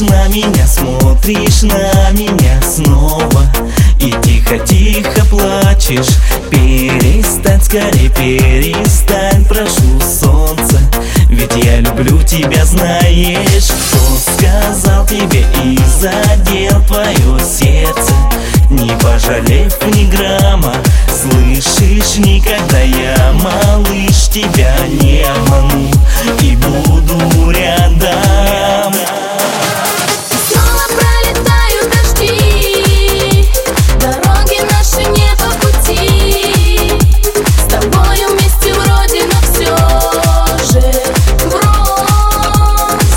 на меня, смотришь на меня снова и тихо-тихо плачешь. Перестань, скорее перестань, прошу, солнце, ведь я люблю тебя, знаешь. Кто сказал тебе и задел твое сердце, не пожалев ни грамма? Слышишь, никогда я, малыш, тебя не обману и буду рядом. Снова пролетают дожди, дороги наши не по пути. С тобою вместе вроде, но все же врозь.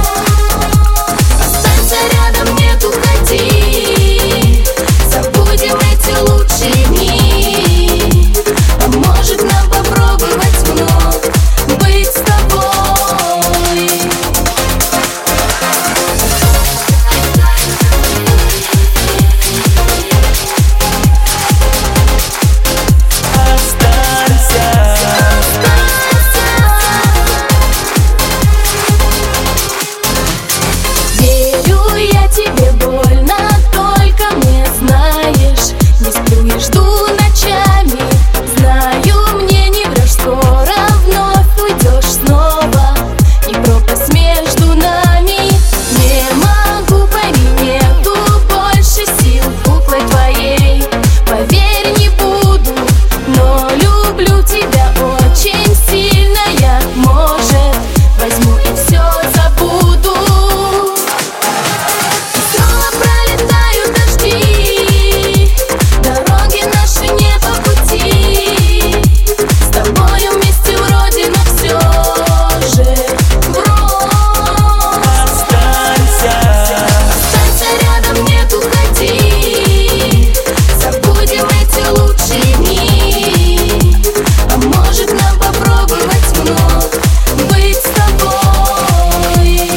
Останься рядом, не уходи, забудем эти лучшие дни. А может, нам попробовать вновь быть с тобой? Верю я тебе больно, только мне знаешь. Не сплю и жду ночами, знаю, мне не врешь, скоро вновь уйдешь снова. И пропасть между нами, не могу, пойми, нету больше сил куклой твоей. Поверь, не буду, но люблю тебя очень сильно. Я, может, возьму и все забуду. Снова пролетают дожди, дороги наши не по пути. С тобою вместе вроде, но все же врозь. Останься рядом, не уходи, забудем эти лучшие дни. А может, нам попробовать вновь быть с тобой?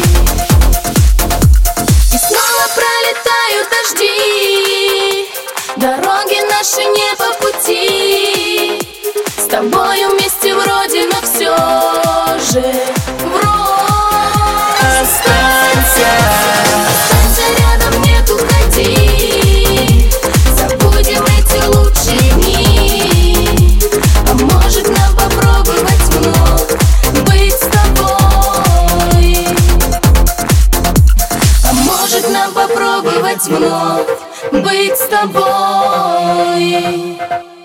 И снова пролетают дожди, дороги наши не по пути. С тобою вместе вроде, но все же врозь. Останься рядом, не уходи, забудем эти лучшие дни. А может, нам попробовать вновь быть с тобой? А может, нам попробовать вновь быть с тобой?